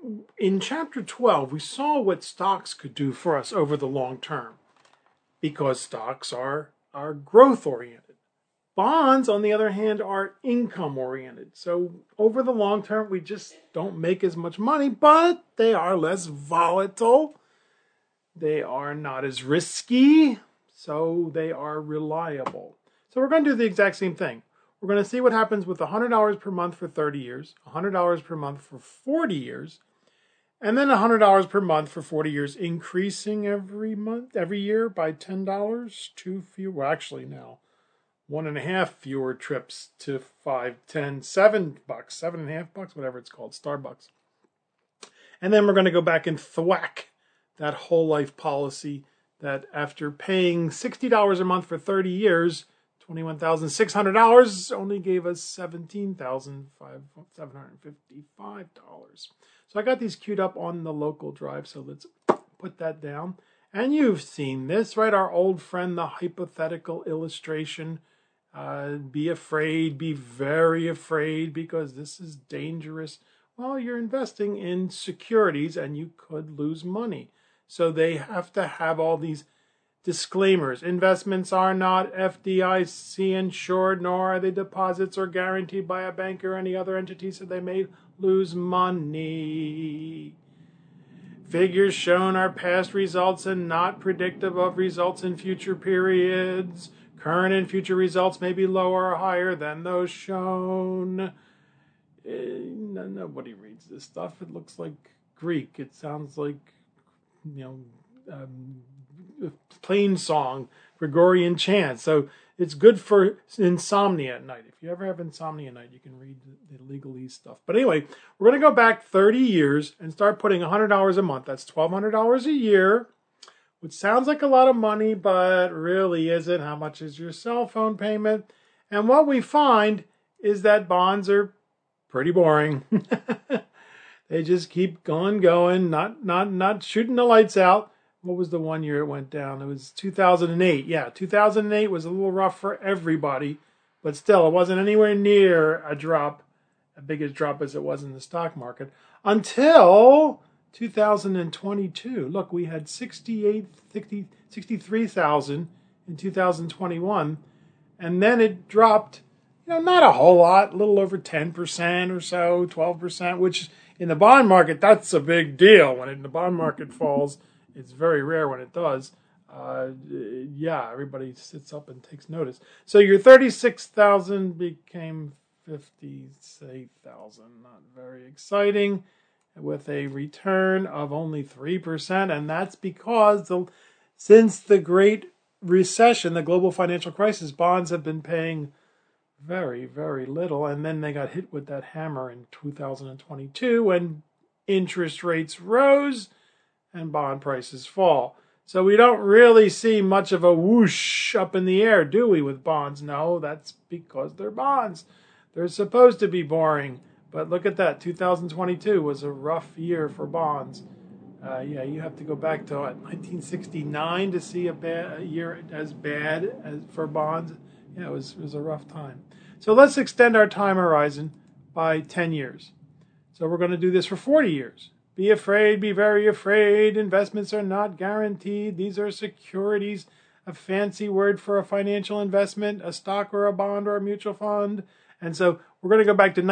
in chapter 12, we saw what stocks could do for us over the long term because stocks are growth oriented. Bonds, on the other hand, are income oriented. So over the long term, we just don't make as much money, but they are less volatile. They are not as risky, so they are reliable. So we're going to do the exact same thing. We're going to see what happens with $100 per month for 30 years, $100 per month for 40 years, and then $100 per month for 40 years, increasing every year by $10, two fewer, well, actually now, 1.5 fewer trips to 5, 10, $7, $7.50, whatever it's called, Starbucks. And then we're going to go back and thwack that whole life policy that after paying $60 a month for 30 years, $21,600 only gave us $17,755. So I got these queued up on the local drive, so let's put that down. And you've seen this, right? Our old friend, the hypothetical illustration. Be afraid, be very afraid, because this is dangerous. Well, you're investing in securities and you could lose money. So they have to have all these disclaimers. Investments are not FDIC insured, nor are they deposits or guaranteed by a bank or any other entity, so they may lose money. Figures shown are past results and not predictive of results in future periods. Current and future results may be lower or higher than those shown. Nobody reads this stuff. It looks like Greek. It sounds like, plain song, Gregorian chant. So it's good for insomnia at night. If you ever have insomnia at night, you can read the legalese stuff. But anyway, we're going to go back 30 years and start putting $100 a month. That's $1,200 a year, which sounds like a lot of money, but really isn't. How much is your cell phone payment? And what we find is that bonds are pretty boring. They just keep going, not shooting the lights out. What was the one year it went down? It was 2008. Yeah, 2008 was a little rough for everybody, but still, it wasn't anywhere near a big a drop as it was in the stock market until 2022. Look, we had 63,000 in 2021, and then it dropped, not a whole lot, a little over 10% or so, 12%, which in the bond market, that's a big deal. When the bond market falls, it's very rare when it does. Everybody sits up and takes notice. So your 36,000 became 58,000. Not very exciting, with a return of only 3%. And that's because since the Great Recession, the global financial crisis, bonds have been paying very, very little. And then they got hit with that hammer in 2022 when interest rates rose and bond prices fall. So we don't really see much of a whoosh up in the air, do we, with bonds? No, that's because they're bonds. They're supposed to be boring. But look at that. 2022 was a rough year for bonds. You have to go back to 1969 to see a year as bad as for bonds. Yeah, it was a rough time. So let's extend our time horizon by 10 years. So we're going to do this for 40 years. Be afraid, be very afraid. Investments are not guaranteed. These are securities, a fancy word for a financial investment, a stock or a bond or a mutual fund. And so we're going to go back to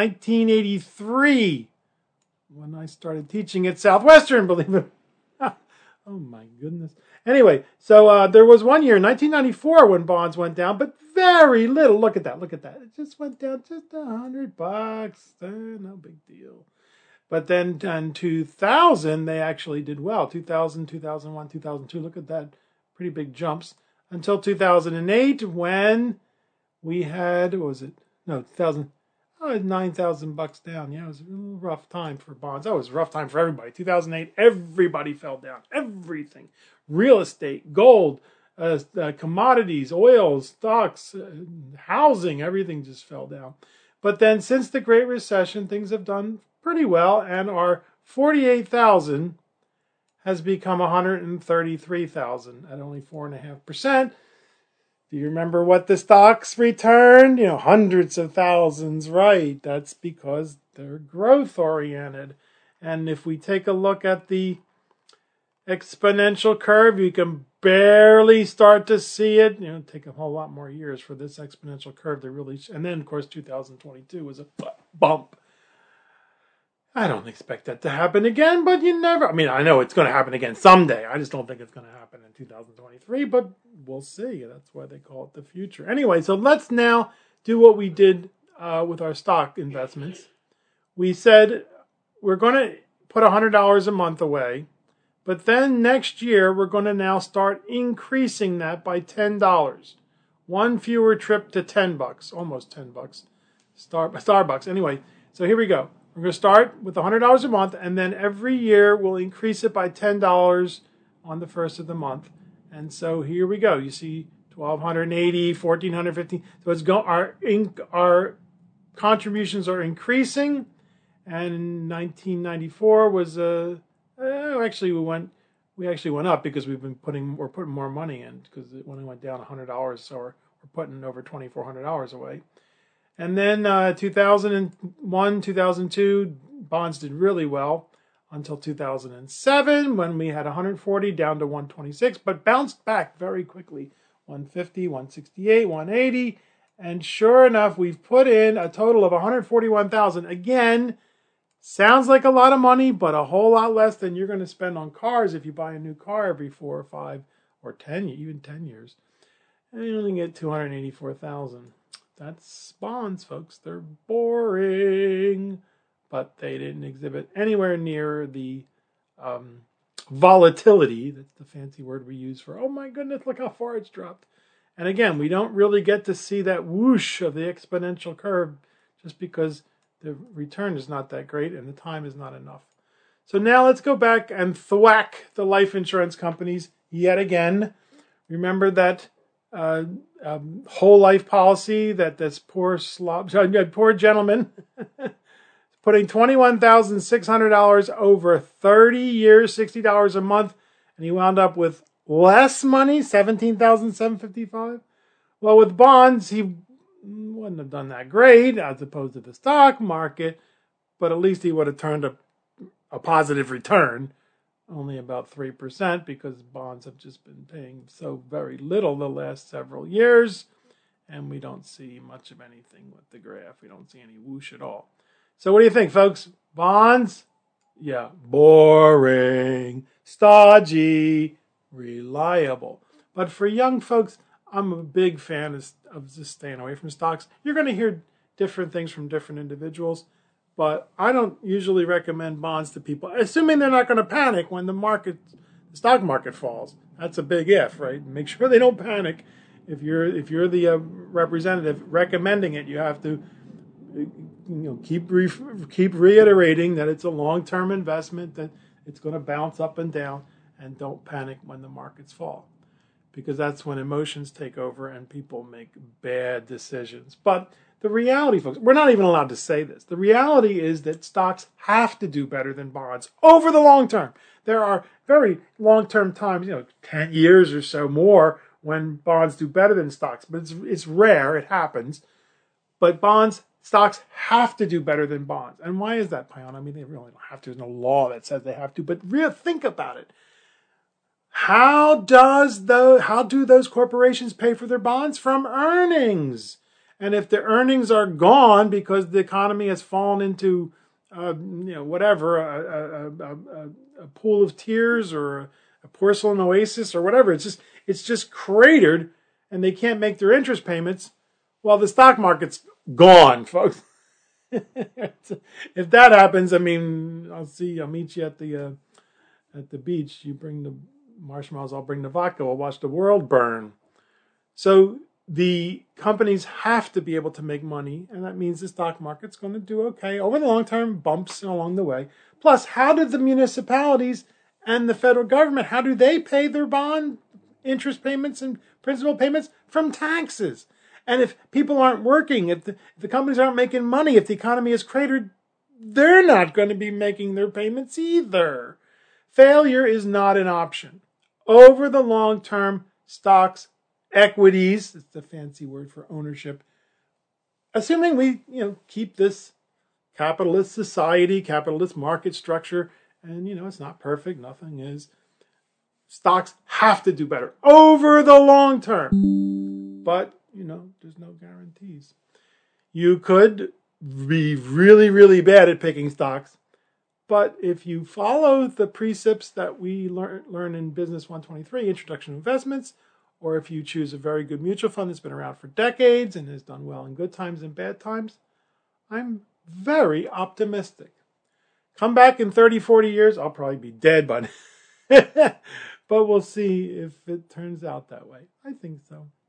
1983 when I started teaching at Southwestern, believe it. Oh my goodness. Anyway, so there was one year, 1994, when bonds went down, but very little. Look at that. It just went down just $100. No big deal. But then in 2000, they actually did well. 2000, 2001, 2002, look at that. Pretty big jumps. Until 2008, when we had, 2000, $9,000 down. Yeah, it was a little rough time for bonds. That was a rough time for everybody. 2008, everybody fell down. Everything. Real estate, gold, commodities, oil, stocks, housing, everything just fell down. But then since the Great Recession, things have done pretty well, and our 48,000 has become 133,000 at only 4.5%. Do you remember what the stocks returned? Hundreds of thousands, right? That's because they're growth oriented. And if we take a look at the exponential curve, you can barely start to see it. It'll take a whole lot more years for this exponential curve to really, and then of course 2022 was a bump. I don't expect that to happen again, but you never, I know it's going to happen again someday. I just don't think it's going to happen in 2023, but we'll see. That's why they call it the future. Anyway, so let's now do what we did with our stock investments. We said we're going to put $100 a month away, but then next year we're going to now start increasing that by $10. One fewer trip to $10, almost $10. Starbucks. Anyway, so here we go. We're going to start with $100 a month, and then every year we'll increase it by $10 on the first of the month. And so here we go. You see $1,280, $1,450. So our contributions are increasing. And in 1994 was actually we went up because we're putting more money in, because it only went down $100, so we're putting over $2,400 away. And then 2001, 2002, bonds did really well until 2007, when we had 140 down to 126, but bounced back very quickly. 150, 168, 180, and sure enough, we've put in a total of 141,000. Again, sounds like a lot of money, but a whole lot less than you're going to spend on cars if you buy a new car every 4 or 5 or 10, even 10 years. And you only get 284,000. That's bonds, folks. They're boring, but they didn't exhibit anywhere near the volatility. That's the fancy word we use for, oh my goodness, look how far it's dropped. And again, we don't really get to see that whoosh of the exponential curve just because the return is not that great and the time is not enough. So now let's go back and thwack the life insurance companies yet again. Remember that whole life policy that this poor gentleman putting $21,600 over 30 years, $60 a month, and he wound up with less money, $17,755. Well, with bonds, he wouldn't have done that great as opposed to the stock market, but at least he would have turned a positive return, only about 3%, because bonds have just been paying so very little the last several years, and we don't see much of anything with the graph. We don't see any whoosh at all. So what do you think, folks? Bonds? Yeah, boring, stodgy, reliable. But for young folks, I'm a big fan of just staying away from stocks. You're going to hear different things from different individuals, but I don't usually recommend bonds to people, assuming they're not going to panic when the stock market falls. That's a big if, right? Make sure they don't panic. If you're the representative recommending it, you have to keep reiterating that it's a long-term investment, that it's going to bounce up and down, and don't panic when the markets fall, because that's when emotions take over and people make bad decisions. But the reality, folks, we're not even allowed to say this. The reality is that stocks have to do better than bonds over the long term. There are very long-term times, 10 years or so more, when bonds do better than stocks. But it's rare. It happens. But stocks have to do better than bonds. And why is that, Pion? They really don't have to. There's no law that says they have to. But really think about it. How do those corporations pay for their bonds? From earnings. And if the earnings are gone because the economy has fallen into, a pool of tears or a porcelain oasis or whatever, it's just cratered, and they can't make their interest payments, well, the stock market's gone, folks. If that happens, I'll meet you at the beach. You bring the marshmallows, I'll bring the vodka. We'll watch the world burn. So the companies have to be able to make money, and that means the stock market's going to do okay over the long term, bumps along the way. Plus, how do the municipalities and the federal government, how do they pay their bond interest payments and principal payments? From taxes. And if people aren't working, if the companies aren't making money, if the economy is cratered, they're not going to be making their payments either. Failure is not an option. Over the long term, stocks, equities, it's the fancy word for ownership, assuming we keep this capitalist society, capitalist market structure, and it's not perfect, nothing is. Stocks have to do better over the long term, but there's no guarantees. You could be really, really bad at picking stocks, but if you follow the precepts that we learn in Business 123, Introduction to Investments, or if you choose a very good mutual fund that's been around for decades and has done well in good times and bad times, I'm very optimistic. Come back in 30, 40 years, I'll probably be dead by now. But we'll see if it turns out that way. I think so.